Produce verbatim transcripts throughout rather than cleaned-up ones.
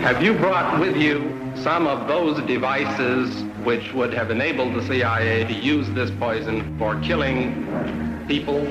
Have you brought with you some of those devices which would have enabled the C I A to use this poison for killing people?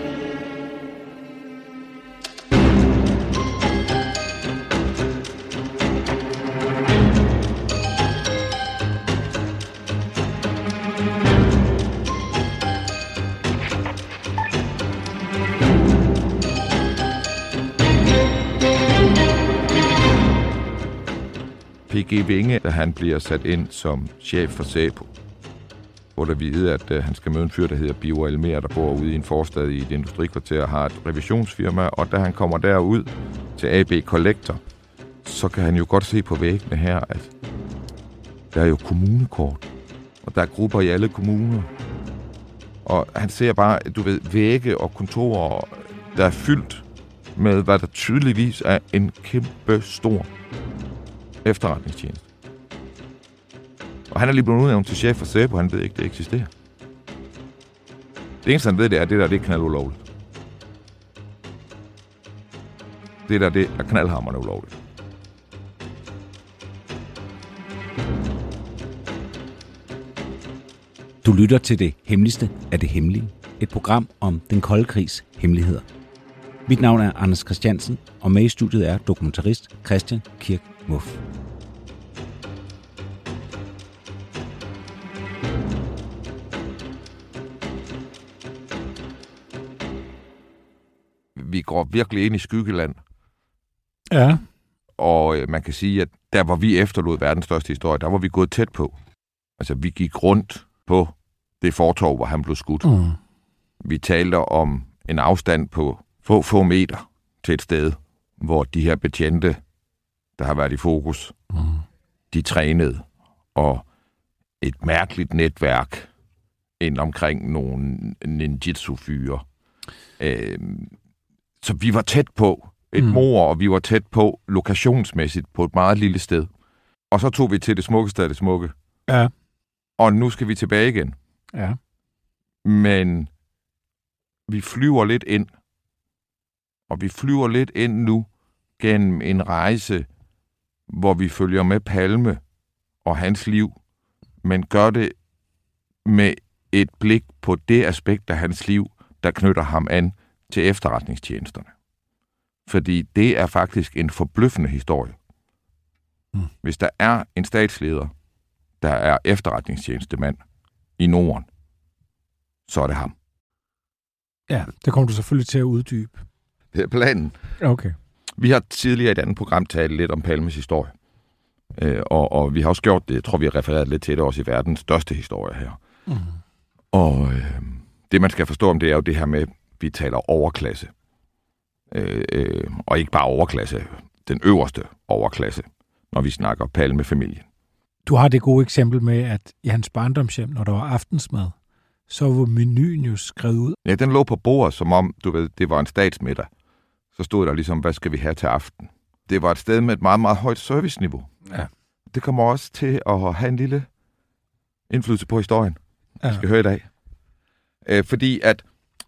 P G Vinge, da han bliver sat ind som chef for SÄPO, hvor der vide, at uh, han skal møde en fyr, der hedder Biver Elmer, der bor ude i en forstad i et industrikvarter og har et revisionsfirma, og da han kommer derud til A B Collector, så kan han jo godt se på væggene her, at der er jo kommunekort, og der er grupper i alle kommuner. Og han ser bare, du ved, vægge og kontorer, der er fyldt med, hvad der tydeligvis er en kæmpe stor efterretningstjeneste. Og han er lige blevet udnævnt til chef for SÄPO, han ved ikke, det eksisterer. Det eneste, han ved, det er, at det der, det er knaldulovligt. Det der, det er knaldhamrende ulovligt. Du lytter til det hemmeligste af det hemmelige. Et program om den kolde krigs hemmeligheder. Mit navn er Anders Christiansen, og med i studiet er dokumentarist Christian Kirk Muff. Vi går virkelig ind i skyggeland. Ja. Og øh, man kan sige, at der hvor vi efterlod verdens største historie, der var vi gået tæt på. Altså, vi gik rundt på det fortov, hvor han blev skudt. Mm. Vi talte om en afstand på få, få meter til et sted, hvor de her betjente, der har været i fokus, mm. de trænede, og et mærkeligt netværk ind omkring nogle ninjitsu-fyre. Øh, så vi var tæt på et mm. mord, og vi var tæt på lokationsmæssigt på et meget lille sted. Og så tog vi til det smukkeste af det smukke. Ja. Og nu skal vi tilbage igen. Ja. Men vi flyver lidt ind. Og vi flyver lidt ind nu gennem en rejse, hvor vi følger med Palme og hans liv, men gør det med et blik på det aspekt af hans liv, der knytter ham an til efterretningstjenesterne. Fordi det er faktisk en forbløffende historie. Mm. Hvis der er en statsleder, der er efterretningstjenestemand i Norden, så er det ham. Ja, det kommer du selvfølgelig til at uddybe. Det er planen. Okay. Vi har tidligere i et andet program talt lidt om Palmes historie. Øh, og, og vi har også gjort det, jeg tror vi har refereret lidt til det også i verdens største historie her. Mm. Og øh, det man skal forstå om det er jo det her med, vi taler overklasse. Øh, øh, og ikke bare overklasse, den øverste overklasse, når vi snakker Palme-familien. Du har det gode eksempel med, at i hans barndomshjem, når der var aftensmad, så var menuen jo skrevet ud. Ja, den lå på bordet, som om, du ved, det var en statsmiddag. Så stod der ligesom, hvad skal vi have til aften? Det var et sted med et meget, meget højt serviceniveau. Ja. Det kommer også til at have en lille indflydelse på historien, ja. Vi skal høre i dag. Øh, fordi at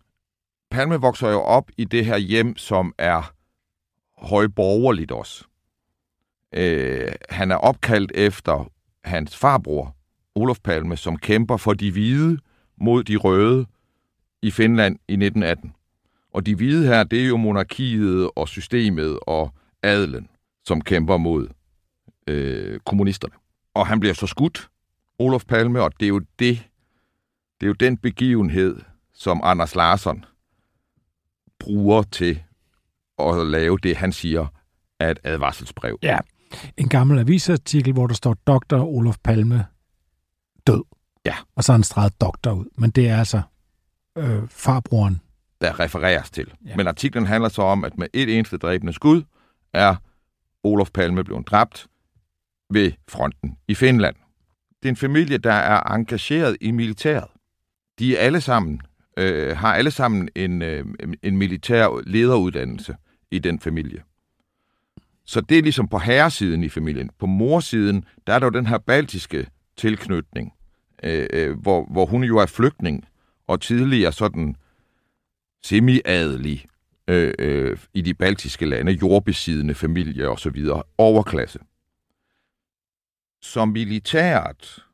Palme vokser jo op i det her hjem, som er højborgerligt også. Øh, han er opkaldt efter hans farbror, Olof Palme, som kæmper for de hvide mod de røde i Finland i nitten atten. Og de hvide her, det er jo monarkiet og systemet og adelen, som kæmper mod øh, kommunisterne. Og han bliver så skudt, Olof Palme, og det er jo det, det er jo den begivenhed, som Anders Larsson bruger til at lave det, han siger, er et advarselsbrev. Ja, en gammel avisartikel, hvor der står doktor Olof Palme død. Ja. Og så har han streget doktor ud. Men det er altså øh, farbroren. Der refereres til. Ja. Men artiklen handler så om, at med et eneste dræbende skud er Olof Palme blevet dræbt ved fronten i Finland. Det er en familie, der er engageret i militæret. De er alle sammen, øh, har alle sammen en, øh, en militær lederuddannelse i den familie. Så det er ligesom på herresiden i familien. På morsiden, der er der jo den her baltiske tilknytning, øh, øh, hvor, hvor hun jo er flygtning, og tidligere sådan semi-adelig øh, øh, i de baltiske lande, jordbesiddende familie og så videre, overklasse. som militært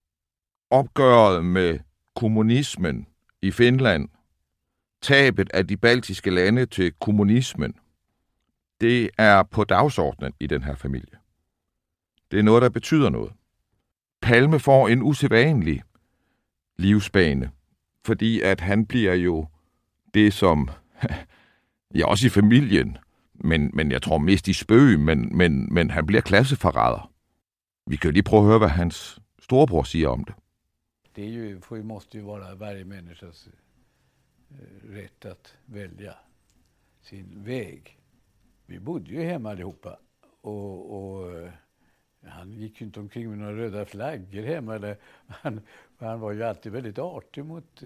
opgøret med kommunismen i Finland, tabet af de baltiske lande til kommunismen, det er på dagsordenen i den her familie. Det er noget, der betyder noget. Palme får en usædvanlig livsbane, fordi at han bliver jo det, som, ja, også i familien, men, men jeg tror mest i spøg, men, men, men han bliver klasseforræder. Vi kan jo lige prøve at høre, hvad hans storebror siger om det. Det är ju, för det måste ju vara varje människas rätt att välja sin väg. Vi bodde ju hemma allihopa och, och han gick ju inte omkring med några röda flaggor hemma. Eller, han, han var ju alltid väldigt artig mot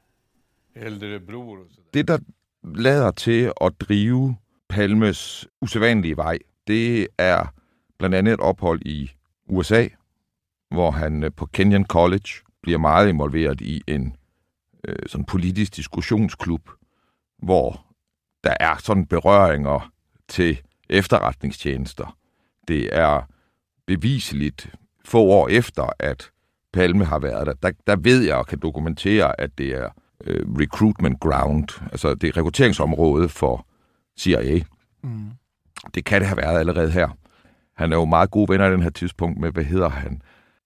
eh, äldre bror. Och så där. Det, der lader til at drive Palmes usædvanlige vej, det er blandt andet et ophold i U S A, hvor han på Kenyon College bliver meget involveret i en øh, sådan politisk diskussionsklub, hvor der er sådan berøringer til efterretningstjenester. Det er beviseligt få år efter, at Palme har været der. Der, der ved jeg og kan dokumentere, at det er øh, recruitment ground, altså det er rekrutteringsområde for C I A. Mm. Det kan det have været allerede her. Han er jo meget gode venner i den her tidspunkt med, hvad hedder han,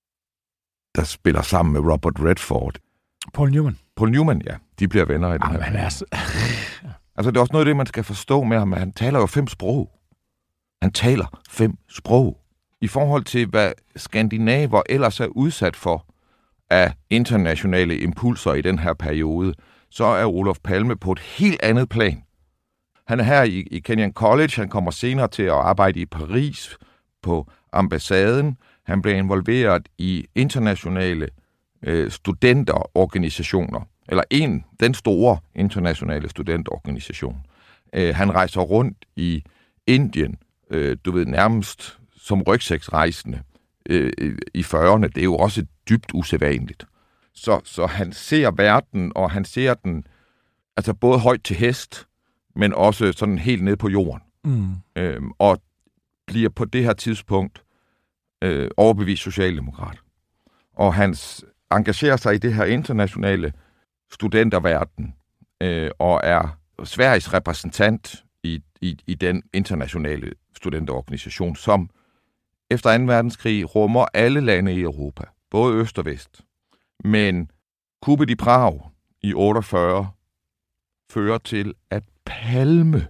der spiller sammen med Robert Redford. Paul Newman. Paul Newman, ja. De bliver venner i den Jamen, her. Han er så... Altså, det er også noget af det, man skal forstå med ham, at han taler jo fem sprog. Han taler fem sprog. I forhold til, hvad skandinaver ellers er udsat for af internationale impulser i den her periode, så er Olof Palme på et helt andet plan. Han er her i, i Kenyon College. Han kommer senere til at arbejde i Paris på ambassaden. Han bliver involveret i internationale øh, studenterorganisationer, eller en, den store internationale studenterorganisation. Øh, han rejser rundt i Indien, øh, du ved, nærmest som rygsæksrejsende øh, i fyrrerne. Det er jo også dybt usædvanligt. Så, så han ser verden, og han ser den altså både højt til hest, men også sådan helt ned på jorden. Mm. Øh, og bliver på det her tidspunkt øh, overbevist socialdemokrat. Og han engagerer sig i det her internationale studenterverden, øh, og er Sveriges repræsentant i, i, i den internationale studenterorganisation, som efter anden verdenskrig rummer alle lande i Europa, både øst og vest. Men kuppet i Prag i otteogfyrre fører til, at Palme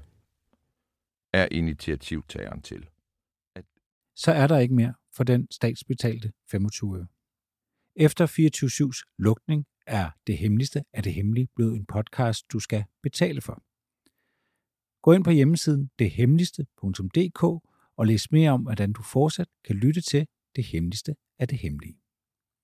er initiativtageren til. At... Så er der ikke mere for den statsbetalte femogtyve øre. Efter fireogtyve syvs lukning er Det Hemmeligste af det Hemmelige blevet en podcast, du skal betale for. Gå ind på hjemmesiden det hemmeligste punktum d k og læs mere om, hvordan du fortsat kan lytte til Det Hemmeligste af det Hemmelige.